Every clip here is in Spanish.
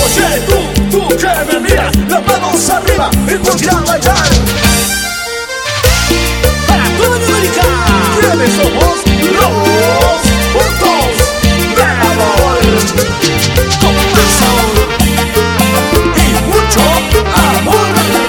Oye, tú que me miras, las manos arriba y ponte a bailar. Para toda América, ¿quiénes somos? Los Puntos del Amor. Con pasión y mucho amor.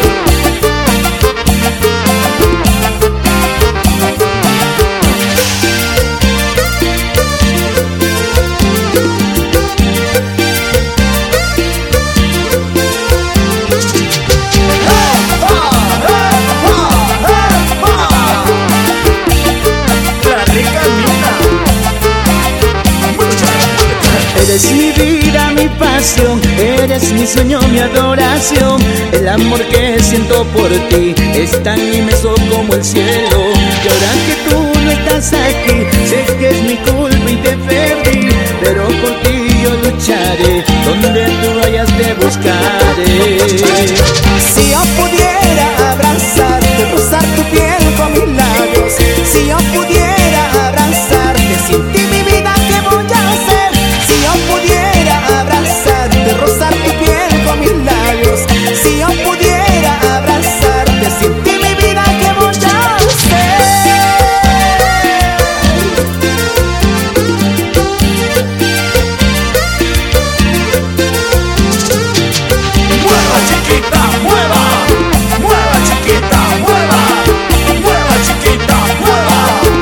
Eres mi vida, mi pasión, eres mi sueño, mi adoración. El amor que siento por ti es tan inmenso como el cielo. Y ahora que tú no estás aquí, sé que es mi culpa y te perdí, pero por ti yo lucharé, donde tú vayas te buscaré. Si yo pudiera abrazarte, rozar tu piel con mis labios, si yo pudiera abrazarte, sin ti mi vida, ¿qué voy a hacer? Si yo pudiera abrazarte, rozar tu piel con mis labios, si yo pudiera abrazarte, sin ti mi vida, ¿qué voy a hacer? Mueva chiquita, mueva, mueva chiquita, mueva, mueva chiquita, mueva.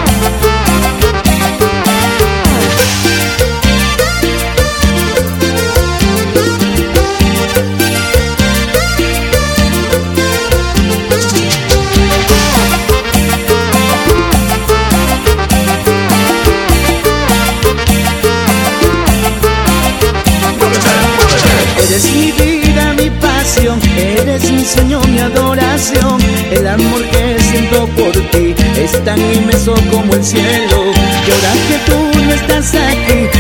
Eres mi vida, mi pasión, eres mi sueño, mi adoración. El amor que siento por ti es tan inmenso como el cielo. Y ahora que tú no estás aquí,